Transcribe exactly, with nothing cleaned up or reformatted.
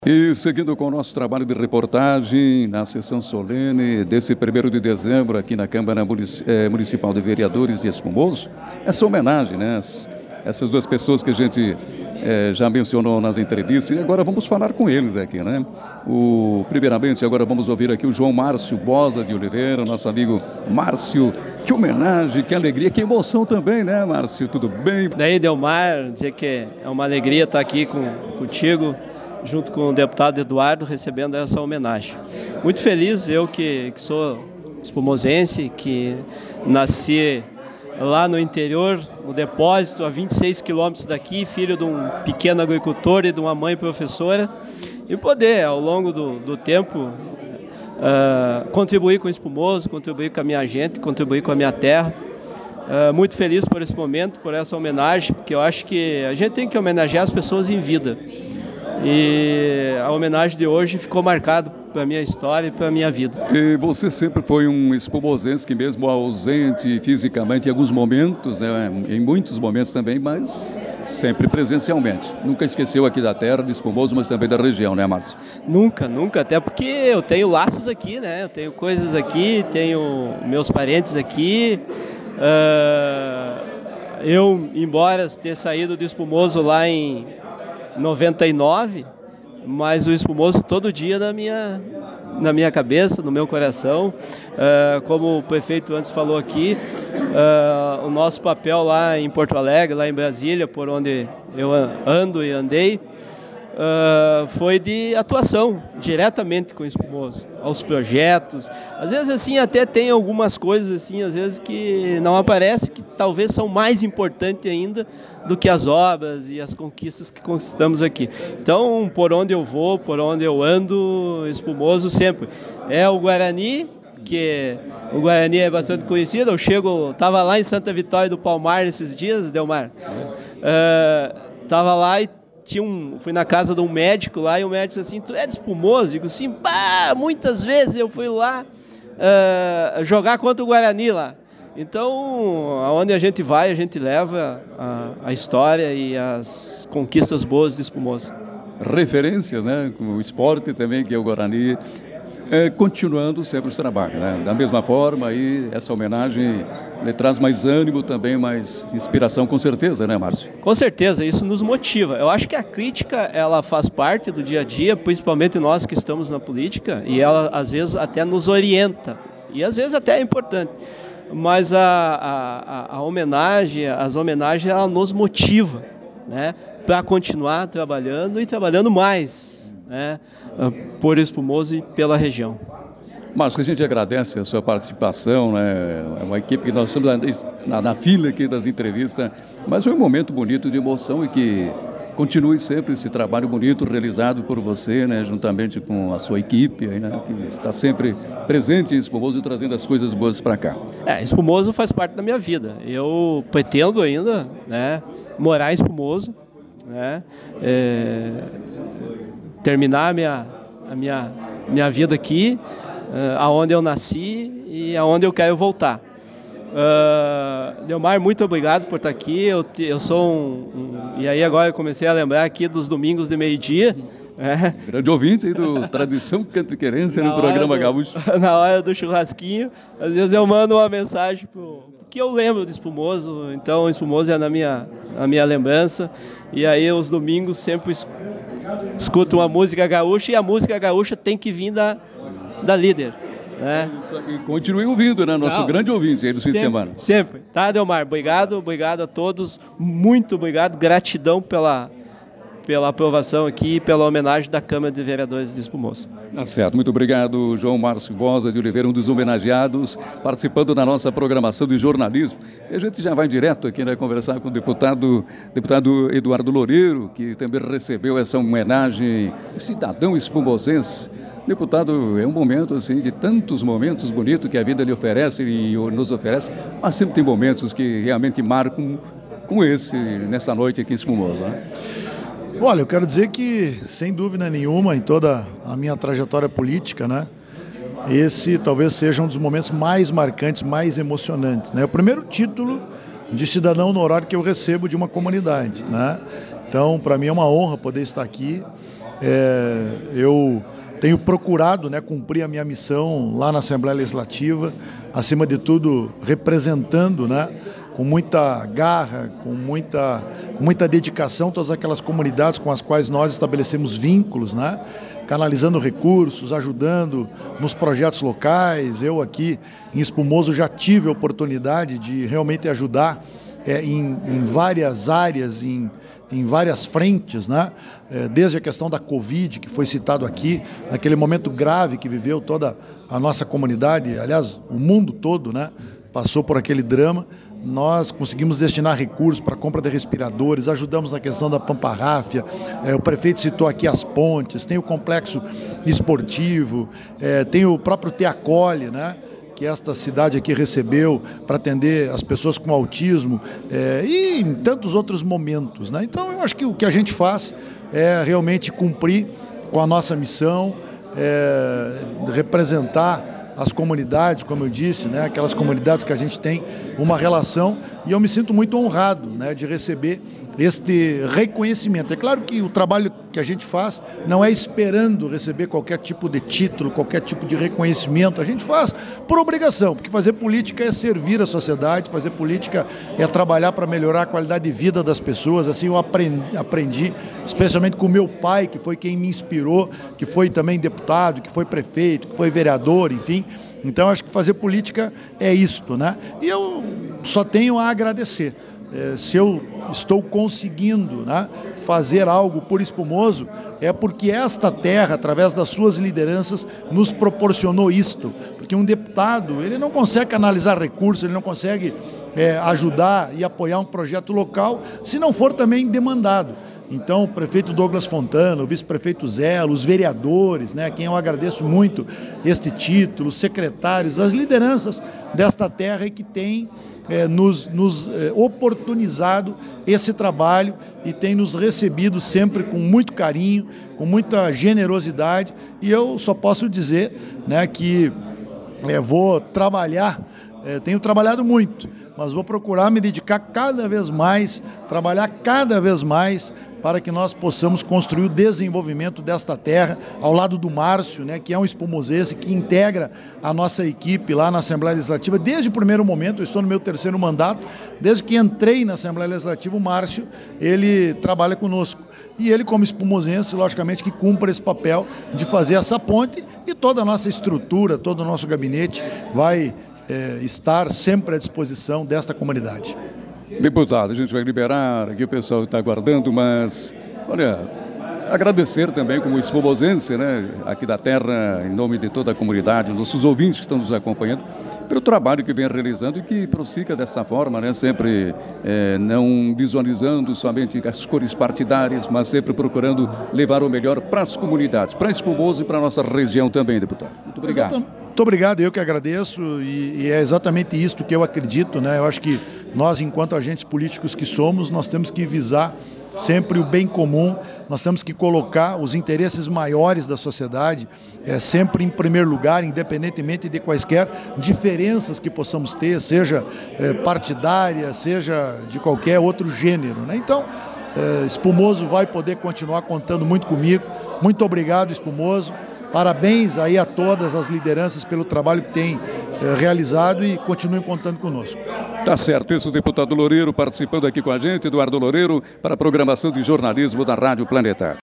E seguindo com o nosso trabalho de reportagem na sessão solene desse primeiro de dezembro aqui na Câmara Municipal de Vereadores de Espumoso, essa homenagem, né? Essas duas pessoas que a gente é, já mencionou nas entrevistas, e agora vamos falar com eles aqui, né? O, primeiramente, agora vamos ouvir aqui o João Márcio Bosa de Oliveira, nosso amigo Márcio. Que homenagem, que alegria, que emoção também, né, Márcio? Tudo bem? Daí, Delmar, dizer que é uma alegria estar aqui com, contigo, junto com o deputado Eduardo, recebendo essa homenagem. Muito feliz, eu que, que sou espumosense, que nasci lá no interior, no depósito, a vinte e seis quilômetros daqui, filho de um pequeno agricultor e de uma mãe professora, e poder, ao longo do, do tempo, uh, contribuir com o Espumoso, contribuir com a minha gente, contribuir com a minha terra. Uh, muito feliz por esse momento, por essa homenagem, porque eu acho que a gente tem que homenagear as pessoas em vida. E a homenagem de hoje ficou marcada para a minha história e para a minha vida. E você sempre foi um espumosense que, mesmo ausente fisicamente em alguns momentos, né, em muitos momentos também, mas sempre presencialmente. Nunca esqueceu aqui da terra de Espumoso, mas também da região, né, Márcio? Nunca, nunca, até porque eu tenho laços aqui, né? Eu tenho coisas aqui, tenho meus parentes aqui. Uh, eu, embora ter saído de Espumoso lá em noventa e nove, mas o Espumoso todo dia na minha, na minha cabeça, no meu coração. Uh, como o prefeito antes falou aqui, uh, o nosso papel lá em Porto Alegre, lá em Brasília, por onde eu ando e andei, uh, foi de atuação diretamente com o Espumoso, aos projetos. Às vezes assim até tem algumas coisas assim, às vezes que não aparece, que talvez são mais importantes ainda do que as obras e as conquistas que conquistamos aqui. Então, por onde eu vou, por onde eu ando, Espumoso sempre. É o Guarani, que o Guarani é bastante conhecido. Eu chego, estava lá em Santa Vitória do Palmar esses dias, Delmar. Estava uh, lá e tinha um, fui na casa de um médico lá e o médico disse assim: tu é de Espumoso? Digo sim, pá, muitas vezes eu fui lá uh, jogar contra o Guarani lá. Então, aonde a gente vai, a gente leva a, a história e as conquistas boas de Espumoso. Referências, né? O esporte também, que é o Guarani, é, continuando sempre os trabalhos, né? Da mesma forma, aí, essa homenagem lhe traz mais ânimo também, mais inspiração, com certeza, né, Márcio? Com certeza, isso nos motiva. Eu acho que a crítica, ela faz parte do dia a dia, principalmente nós que estamos na política, e ela, às vezes, até nos orienta, e às vezes até é importante. Mas a, a, a homenagem, as homenagens, ela nos motiva, né, para continuar trabalhando e trabalhando mais, né, por Espumoso e pela região. Márcio, a gente agradece a sua participação, né? É uma equipe que nós estamos na, na fila aqui das entrevistas, mas foi um momento bonito de emoção e que continue sempre esse trabalho bonito realizado por você, né, juntamente com a sua equipe, aí, né, que está sempre presente em Espumoso e trazendo as coisas boas para cá. É, Espumoso faz parte da minha vida. Eu pretendo ainda, né, morar em Espumoso, né, é, terminar a minha, a minha, minha vida aqui, é, aonde eu nasci e aonde eu quero voltar. Uh, Delmar, muito obrigado por estar aqui. Eu, te, eu sou um, um... E aí agora eu comecei a lembrar aqui dos domingos de meio-dia. É. Grande ouvinte aí do Tradição Canto-Querência no programa do, Gaúcho. Na hora do churrasquinho, às vezes eu mando uma mensagem pro, que eu lembro de Espumoso. Então Espumoso é na minha, na minha lembrança. E aí os domingos sempre escuto uma música gaúcha, e a música gaúcha tem que vir da, da líder. É. E continue ouvindo, né? Nosso Não, grande ouvinte aí do fim de semana. Sempre. Tá, Delmar? Obrigado, obrigado a todos. Muito obrigado. Gratidão pela, pela aprovação aqui e pela homenagem da Câmara de Vereadores de Espumoso. Tá certo. Muito obrigado, João Márcio Bosa de Oliveira, um dos homenageados, participando da nossa programação de jornalismo. E a gente já vai direto aqui, né, conversar com o deputado, deputado Eduardo Loureiro, que também recebeu essa homenagem, cidadão espumosense. Deputado, é um momento assim, de tantos momentos bonitos que a vida lhe oferece e nos oferece, mas sempre tem momentos que realmente marcam como esse, nessa noite aqui em Espumoso, né? Olha, eu quero dizer que, sem dúvida nenhuma, em toda a minha trajetória política, né, esse talvez seja um dos momentos mais marcantes, mais emocionantes, né? É o primeiro título de cidadão honorário que eu recebo de uma comunidade, né? Então, para mim é uma honra poder estar aqui. É, eu tenho procurado, né, cumprir a minha missão lá na Assembleia Legislativa, acima de tudo representando, né, com muita garra, com muita, com muita dedicação todas aquelas comunidades com as quais nós estabelecemos vínculos, né, canalizando recursos, ajudando nos projetos locais. Eu aqui em Espumoso já tive a oportunidade de realmente ajudar é, em, em várias áreas, em em várias frentes, né? É, desde a questão da Covid, que foi citado aqui, naquele momento grave que viveu toda a nossa comunidade, aliás, o mundo todo, né? Passou por aquele drama. Nós conseguimos destinar recursos para a compra de respiradores, ajudamos na questão da Pamparráfia, é, o prefeito citou aqui as pontes, tem o complexo esportivo, é, tem o próprio Teacole, né? Que esta cidade aqui recebeu para atender as pessoas com autismo é, e em tantos outros momentos, né? Então eu acho que o que a gente faz é realmente cumprir com a nossa missão, é, representar as comunidades, como eu disse, né? Aquelas comunidades que a gente tem uma relação, e eu me sinto muito honrado, né, de receber este reconhecimento. É claro que o trabalho que a gente faz não é esperando receber qualquer tipo de título, qualquer tipo de reconhecimento. A gente faz por obrigação, porque fazer política é servir a sociedade, fazer política é trabalhar para melhorar a qualidade de vida das pessoas. Assim eu aprendi, aprendi, especialmente com o meu pai, que foi quem me inspirou, que foi também deputado, que foi prefeito, que foi vereador, enfim. Então acho que fazer política é isto, né? E eu só tenho a agradecer. É, se eu estou conseguindo, né, fazer algo por Espumoso, é porque esta terra, através das suas lideranças, nos proporcionou isto. Porque um deputado, ele não consegue analisar recursos, ele não consegue é, ajudar e apoiar um projeto local, se não for também demandado. Então, o prefeito Douglas Fontana, o vice-prefeito Zelo, os vereadores, né, a quem eu agradeço muito este título, os secretários, as lideranças desta terra e que têm é, nos, nos é, oportunizado esse trabalho e têm nos recebido sempre com muito carinho, com muita generosidade, e eu só posso dizer, né, que é, vou trabalhar, é, tenho trabalhado muito, mas vou procurar me dedicar cada vez mais, trabalhar cada vez mais para que nós possamos construir o desenvolvimento desta terra, ao lado do Márcio, né, que é um espumosense que integra a nossa equipe lá na Assembleia Legislativa. Desde o primeiro momento, eu estou no meu terceiro mandato, desde que entrei na Assembleia Legislativa, o Márcio, ele trabalha conosco. E ele, como espumosense, logicamente que cumpre esse papel de fazer essa ponte, e toda a nossa estrutura, todo o nosso gabinete vai é, estar sempre à disposição desta comunidade. Deputado, a gente vai liberar, aqui o pessoal está aguardando, mas, olha, agradecer também como espumosense, né, aqui da terra, em nome de toda a comunidade, nossos ouvintes que estão nos acompanhando, pelo trabalho que vem realizando e que prossiga dessa forma, né, sempre é, não visualizando somente as cores partidárias, mas sempre procurando levar o melhor para as comunidades, para Espumoso e para a nossa região também, deputado. Muito obrigado. Exatamente. Muito obrigado, eu que agradeço, e, e é exatamente isto que eu acredito, né? Eu acho que nós, enquanto agentes políticos que somos, nós temos que visar sempre o bem comum, nós temos que colocar os interesses maiores da sociedade é, sempre em primeiro lugar, independentemente de quaisquer diferenças que possamos ter, seja é, partidária, seja de qualquer outro gênero, né? Então, é, Espumoso vai poder continuar contando muito comigo. Muito obrigado, Espumoso. Parabéns aí a todas as lideranças pelo trabalho que têm eh, realizado, e continuem contando conosco. Tá certo, isso, o deputado Loureiro participando aqui com a gente, Eduardo Loureiro, para a programação de jornalismo da Rádio Planetário.